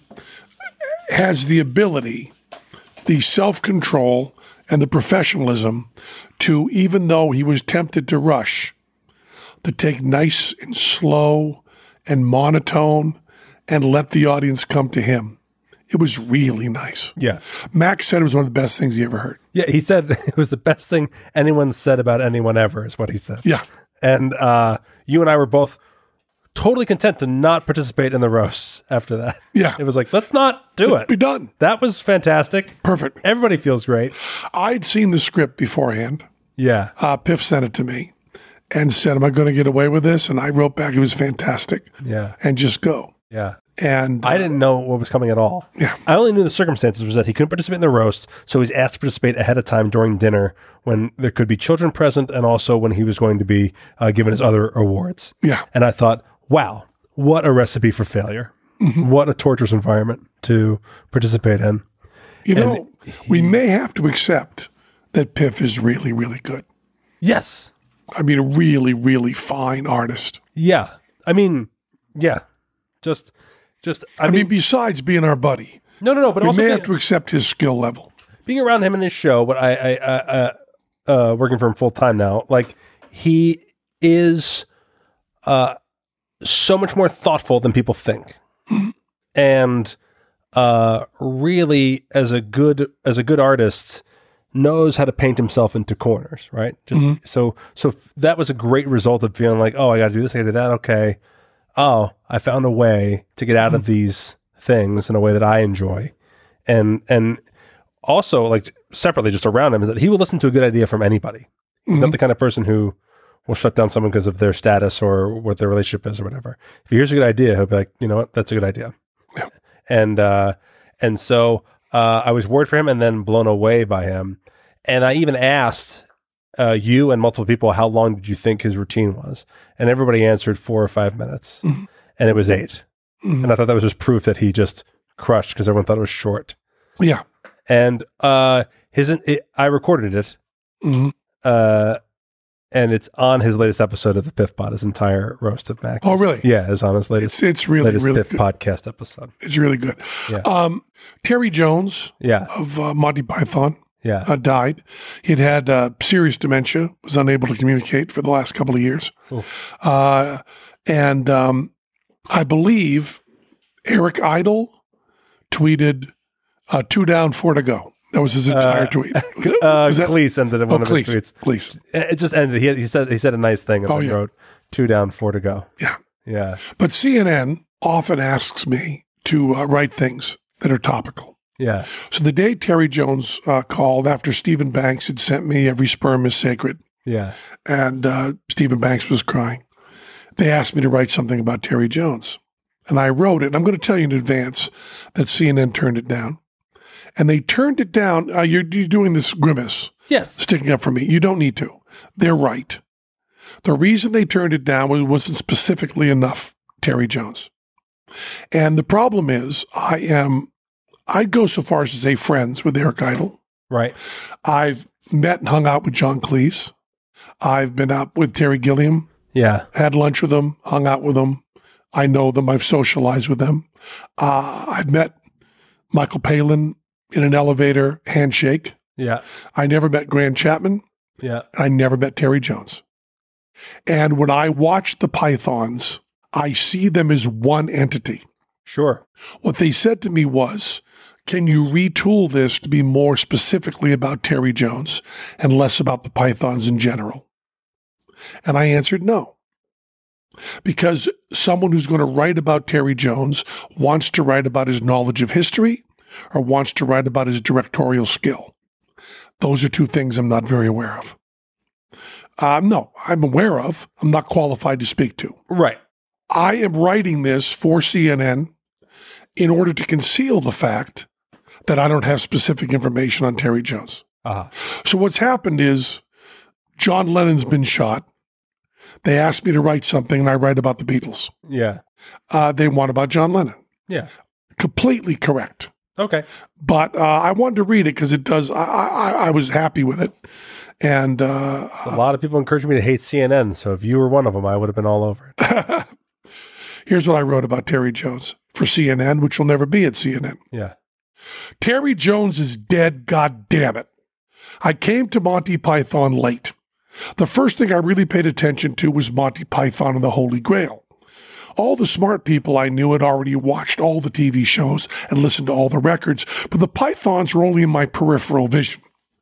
has the ability, the self-control, and the professionalism to, even though he was tempted to rush, to take nice and slow and monotone and let the audience come to him. It was really nice. Yeah. Max said it was one of the best things he ever heard. Yeah. He said it was the best thing anyone said about anyone ever, is what he said. Yeah. And uh, you and I were both totally content to not participate in the roasts after that. Yeah. It was like, let's not do it. Be done. That was fantastic. Perfect. Everybody feels great. I'd seen the script beforehand. Yeah. Uh, Piff sent it to me and said, am I going to get away with this? And I wrote back, it was fantastic. Yeah. And just go. Yeah. And uh, I didn't know what was coming at all. Yeah. I only knew the circumstances was that he couldn't participate in the roast, so he's asked to participate ahead of time during dinner when there could be children present and also when he was going to be uh, given his other awards. Yeah. And I thought, wow, what a recipe for failure. Mm-hmm. What a torturous environment to participate in. You And know, we may have to accept that Piff is really, really good. Yes. I mean, a really, really fine artist. Yeah. I mean, yeah. Just, just, I, I mean, mean, besides being our buddy, no, no, no, but we also may being, have to accept his skill level. being around him in his show, but I, I, I, uh, uh, working for him full time now, like he is, uh, so much more thoughtful than people think. And, uh, really as a good, as a good artist, knows how to paint himself into corners, right? Just Mm-hmm. so, so f- that was a great result of feeling like, oh, I got to do this, I got to do that. Okay. Oh, I found a way to get out of these things in a way that I enjoy. And, and also like separately just around him is that he will listen to a good idea from anybody. He's not the kind of person who will shut down someone because of their status or what their relationship is or whatever. If he hears a good idea, he'll be like, you know what, that's a good idea. Yeah. And, uh, and so, uh, I was worried for him and then blown away by him. And I even asked, uh, you and multiple people, how long did you think his routine was? And everybody answered four or five minutes Mhm. and it was eight. Mhm. And I thought that was just proof that he just crushed because everyone thought it was short. Yeah. And, uh, his, it, I recorded it, hmm uh, and it's on his latest episode of the Piff Pod, his entire roast of Mac. Oh, really? Yeah, it's on his latest, It's, it's really, latest really Piff good. podcast episode. It's really good. Yeah. Um, Terry Jones Yeah, of uh, Monty Python yeah. uh, died. He'd had uh, serious dementia, was unable to communicate for the last couple of years. Oof. Uh, and um, I believe Eric Idle tweeted uh, two down, four to go. That was his entire Uh, tweet. Was, Uh, was that- Cleese ended in oh, one of his Cleese, tweets. Cleese. It just ended. He, he said he said a nice thing and Oh, then yeah. wrote two down, four to go. Yeah. Yeah, But C N N often asks me to uh, write things that are topical. yeah, So the day Terry Jones uh, called after Stephen Banks had sent me Every Sperm is Sacred, yeah, and uh, Stephen Banks was crying, they asked me to write something about Terry Jones. And I wrote it. And I'm going to tell you in advance that C N N turned it down. And they turned it down. Uh, you're, you're doing this grimace, yes, sticking up for me. You don't need to. They're right. The reason they turned it down was, wasn't specifically enough Terry Jones. And the problem is I am, I'd go so far as to say friends with Eric Idle. right, I've met and hung out with John Cleese. I've been out with Terry Gilliam, yeah, had lunch with them, hung out with them. I know them. I've socialized with them. Uh, I've met Michael Palin in an elevator handshake. yeah, I never met Grant Chapman. yeah, I never met Terry Jones. And when I watch the Pythons, I see them as one entity. sure, What they said to me was, can you retool this to be more specifically about Terry Jones and less about the Pythons in general? And I answered no. Because someone who's going to write about Terry Jones wants to write about his knowledge of history or wants to write about his directorial skill. Those are two things I'm not very aware of. Uh, no, I'm aware of. I'm not qualified to speak to. Right. I am writing this for C N N in order to conceal the fact that I don't have specific information on Terry Jones. Uh-huh. So what's happened is John Lennon's been shot. They asked me to write something, and I write about the Beatles. Yeah. Uh, they want about John Lennon. Yeah. Completely correct. Okay. But uh, I wanted to read it because it does. I, I, I was happy with it. And uh, a lot of people encouraged me to hate C N N. So if you were one of them, I would have been all over it. Here's what I wrote about Terry Jones for C N N, which will never be at C N N. Yeah. Terry Jones is dead, God damn it. I came to Monty Python late. The first thing I really paid attention to was Monty Python and the Holy Grail. All the smart people I knew had already watched all the T V shows and listened to all the records, but the Pythons were only in my peripheral vision.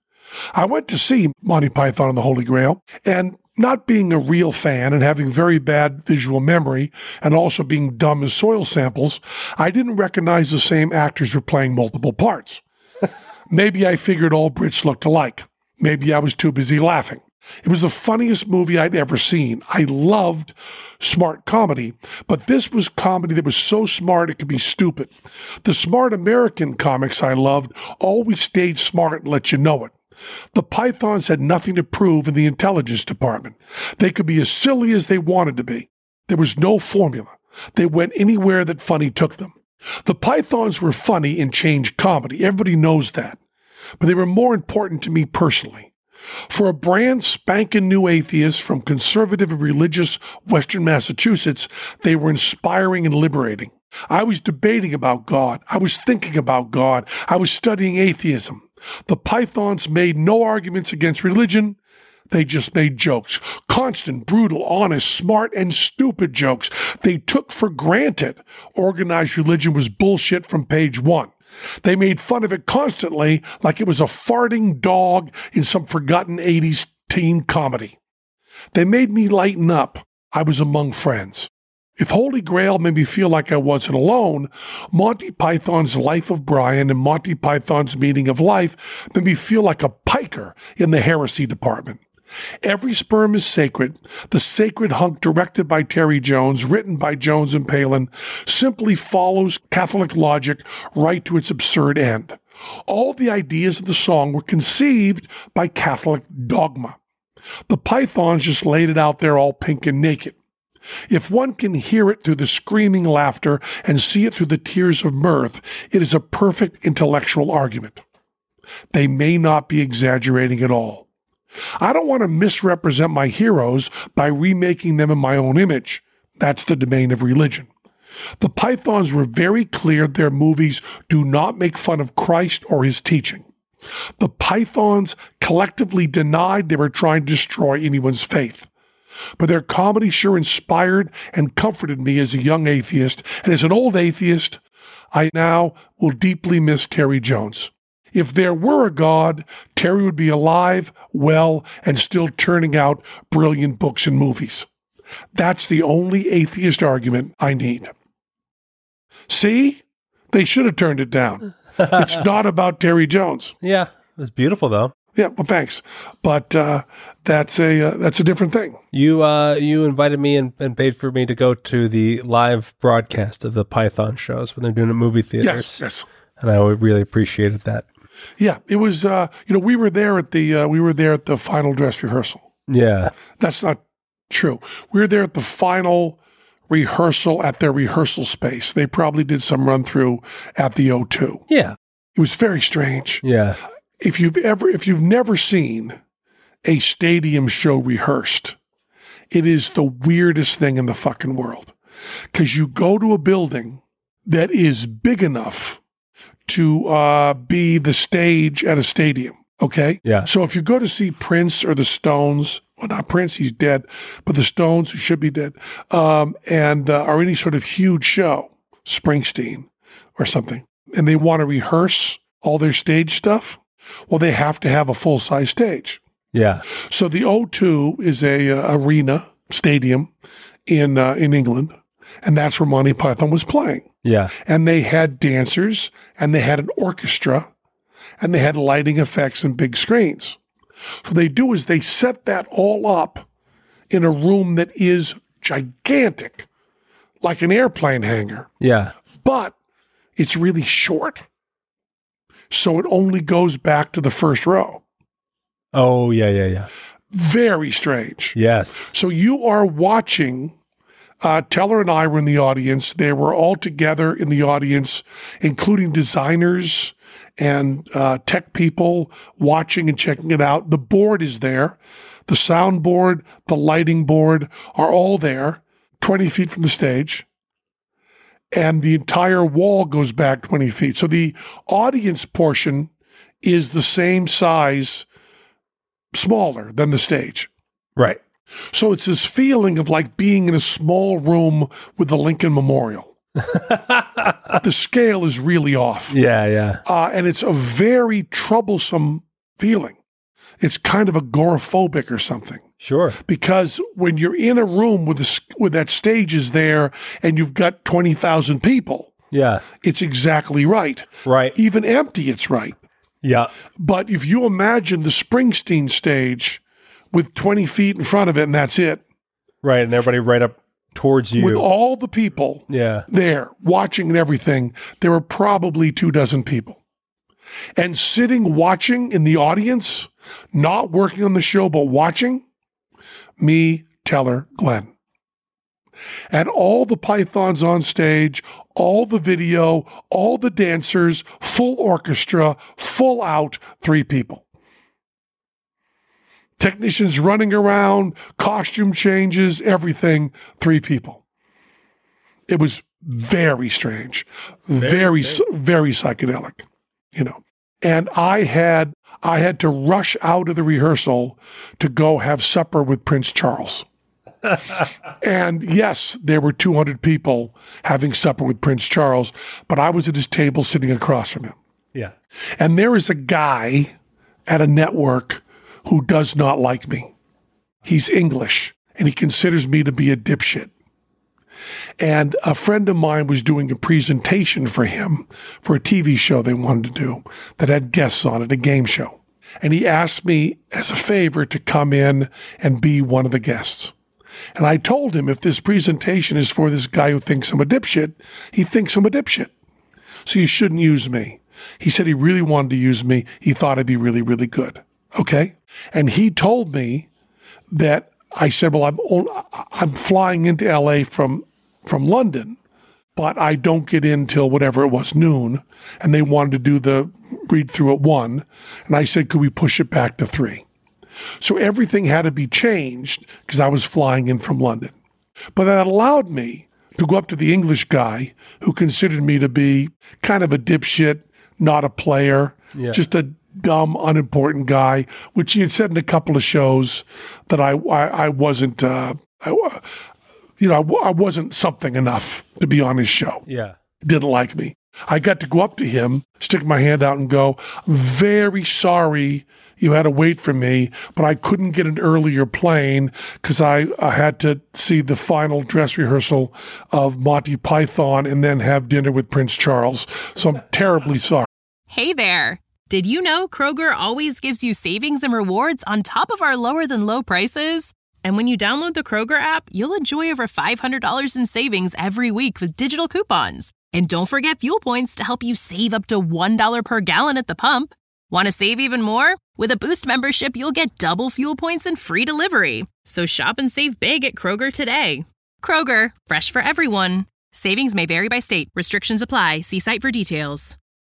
I went to see Monty Python and the Holy Grail, and not being a real fan and having very bad visual memory and also being dumb as soil samples, I didn't recognize the same actors were playing multiple parts. Maybe I figured all Brits looked alike. Maybe I was too busy laughing. It was the funniest movie I'd ever seen. I loved smart comedy, but this was comedy that was so smart it could be stupid. The smart American comics I loved always stayed smart and let you know it. The Pythons had nothing to prove in the intelligence department. They could be as silly as they wanted to be. There was no formula. They went anywhere that funny took them. The Pythons were funny and changed comedy. Everybody knows that. But they were more important to me personally. For a brand spanking new atheist from conservative and religious Western Massachusetts, they were inspiring and liberating. I was debating about God. I was thinking about God. I was studying atheism. The Pythons made no arguments against religion. They just made jokes. Constant, brutal, honest, smart, and stupid jokes. They took for granted organized religion was bullshit from page one. They made fun of it constantly like it was a farting dog in some forgotten eighties teen comedy. They made me lighten up. I was among friends. If Holy Grail made me feel like I wasn't alone, Monty Python's Life of Brian and Monty Python's Meaning of Life made me feel like a piker in the heresy department. Every Sperm is Sacred, the sacred hunk directed by Terry Jones, written by Jones and Palin, simply follows Catholic logic right to its absurd end. All the ideas of the song were conceived by Catholic dogma. The Pythons just laid it out there all pink and naked. If one can hear it through the screaming laughter and see it through the tears of mirth, it is a perfect intellectual argument. They may not be exaggerating at all. I don't want to misrepresent my heroes by remaking them in my own image. That's the domain of religion. The Pythons were very clear their movies do not make fun of Christ or his teaching. The Pythons collectively denied they were trying to destroy anyone's faith. But their comedy sure inspired and comforted me as a young atheist, and as an old atheist, I now will deeply miss Terry Jones. If there were a God, Terry would be alive, well, and still turning out brilliant books and movies. That's the only atheist argument I need. See? They should have turned it down. It's not about Terry Jones. Yeah, it was beautiful, though. Yeah, well, thanks. But uh, that's a uh, that's a different thing. You uh, you invited me and, and paid for me to go to the live broadcast of the Python shows when they're doing it at movie theaters. Yes, yes. And I really appreciated that. Yeah, it was. Uh, you know, we were there at the uh, we were there at the final dress rehearsal. Yeah, that's not true. We were there at the final rehearsal at their rehearsal space. They probably did some run through at the O two. Yeah, it was very strange. Yeah, if you've ever if you've never seen a stadium show rehearsed, it is the weirdest thing in the fucking world, because you go to a building that is big enough to uh, be the stage at a stadium, okay? Yeah. So if you go to see Prince or the Stones, well, not Prince, he's dead, but the Stones, who should be dead, um, and uh, or any sort of huge show, Springsteen or something, and they want to rehearse all their stage stuff, well, they have to have a full-size stage. Yeah. So the O two is a uh, arena stadium in uh, in England, and that's where Monty Python was playing. Yeah. And they had dancers, and they had an orchestra, and they had lighting effects and big screens. So what they do is they set that all up in a room that is gigantic, like an airplane hangar. Yeah. But it's really short. So it only goes back to the first row. Oh, yeah, yeah, yeah. Very strange. Yes. So you are watching, uh, Teller and I were in the audience. They were all together in the audience, including designers and uh, tech people watching and checking it out. The board is there. The sound board, the lighting board are all there, twenty feet from the stage. And the entire wall goes back twenty feet. So the audience portion is the same size, smaller than the stage. Right. So it's this feeling of like being in a small room with the Lincoln Memorial. The scale is really off. Yeah, yeah. Uh, and it's a very troublesome feeling. It's kind of agoraphobic or something. Sure. Because when you're in a room with the, with that stage is there and you've got twenty thousand people, yeah, it's exactly right. Right. Even empty, it's right. Yeah. But if you imagine the Springsteen stage with twenty feet in front of it and that's it. Right. And everybody right up towards you. With all the people yeah. there watching and everything, there were probably two dozen people. And sitting watching in the audience, not working on the show, but watching, me, Teller, Glenn. And all the Pythons on stage, all the video, all the dancers, full orchestra, full out, three people. Technicians running around, costume changes, everything, three people. It was very strange, very, very, very psychedelic, you know. And I had I had to rush out of the rehearsal to go have supper with Prince Charles. And yes, there were two hundred people having supper with Prince Charles, but I was at his table sitting across from him. Yeah. And there is a guy at a network who does not like me. He's English, and he considers me to be a dipshit. And a friend of mine was doing a presentation for him for a T V show they wanted to do that had guests on it, a game show. And he asked me as a favor to come in and be one of the guests. And I told him if this presentation is for this guy who thinks I'm a dipshit, he thinks I'm a dipshit. So you shouldn't use me. He said he really wanted to use me. He thought I'd be really, really good. Okay? And he told me that I said, well, I'm I'm flying into L A from from London, but I don't get in till whatever it was, noon. And they wanted to do the read through at one. And I said, could we push it back to three? So everything had to be changed because I was flying in from London. But that allowed me to go up to the English guy who considered me to be kind of a dipshit, not a player, yeah. just a dumb, unimportant guy, which he had said in a couple of shows that I I, I wasn't, uh, I, you know, I, I wasn't something enough to be on his show. Yeah, didn't like me. I got to go up to him, stick my hand out, and go, "Very sorry, you had to wait for me, but I couldn't get an earlier plane because I, I had to see the final dress rehearsal of Monty Python and then have dinner with Prince Charles. So I'm terribly sorry." Hey there. Did you know Kroger always gives you savings and rewards on top of our lower than low prices? And when you download the Kroger app, you'll enjoy over five hundred dollars in savings every week with digital coupons. And don't forget fuel points to help you save up to one dollar per gallon at the pump. Want to save even more? With a Boost membership, you'll get double fuel points and free delivery. So shop and save big at Kroger today. Kroger, fresh for everyone. Savings may vary by state. Restrictions apply. See site for details.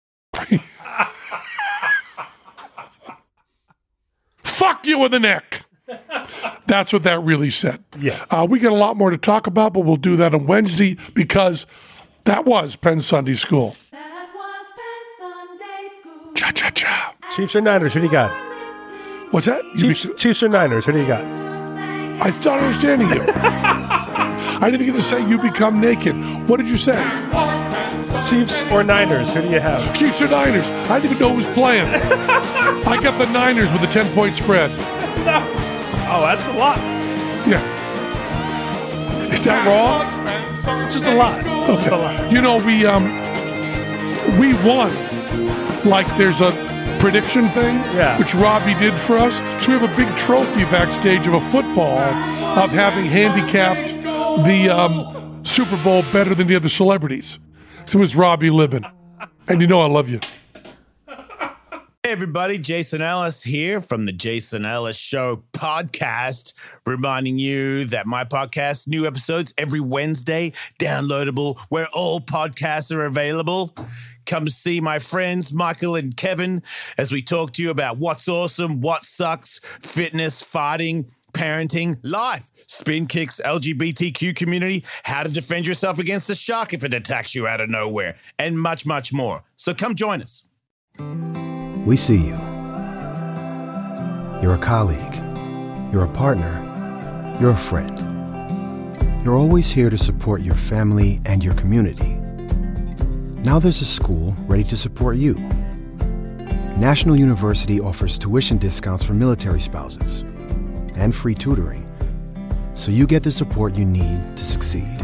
Fuck you in the neck. That's what that really said. Yeah. Uh, we got a lot more to talk about, but we'll do that on Wednesday because that was Penn Sunday School. That was Penn Sunday School. Cha cha cha. Chiefs or Niners? Who do you got? What's that? You Chiefs, be- Chiefs or Niners? Who do you got? I started understanding you. I didn't get to say you become naked. What did you say? Chiefs or Niners? Who do you have? Chiefs or Niners? I didn't even know who was playing. I got the Niners with a ten-point spread. No. Oh, that's a lot. Yeah. Is that wrong? It's just a lot. Okay. Just a lot. You know, we um we won. Like there's a prediction thing, Yeah. which Robbie did for us. So we have a big trophy backstage of a football of having handicapped the um, Super Bowl better than the other celebrities. So it was Robbie Libben. And you know I love you. Hey everybody, Jason Ellis here from the Jason Ellis Show podcast, reminding you that my podcast, new episodes every Wednesday, downloadable where all podcasts are available. Come see my friends Michael and Kevin as we talk to you about what's awesome, what sucks, fitness, fighting, parenting, life, spin kicks, L G B T Q community, how to defend yourself against a shark if it attacks you out of nowhere, and much, much more. So come join us. We see you. You're a colleague. You're a partner. You're a friend. You're always here to support your family and your community. Now there's a school ready to support you. National University offers tuition discounts for military spouses and free tutoring, so you get the support you need to succeed.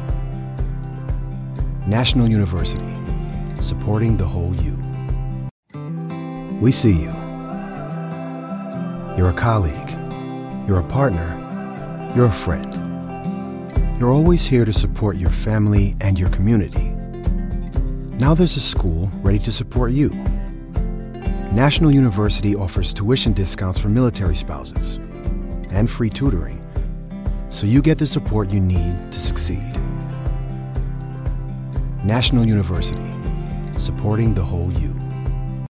National University, supporting the whole you. We see you. You're a colleague. You're a partner. You're a friend. You're always here to support your family and your community. Now there's a school ready to support you. National University offers tuition discounts for military spouses and free tutoring, so you get the support you need to succeed. National University, supporting the whole you.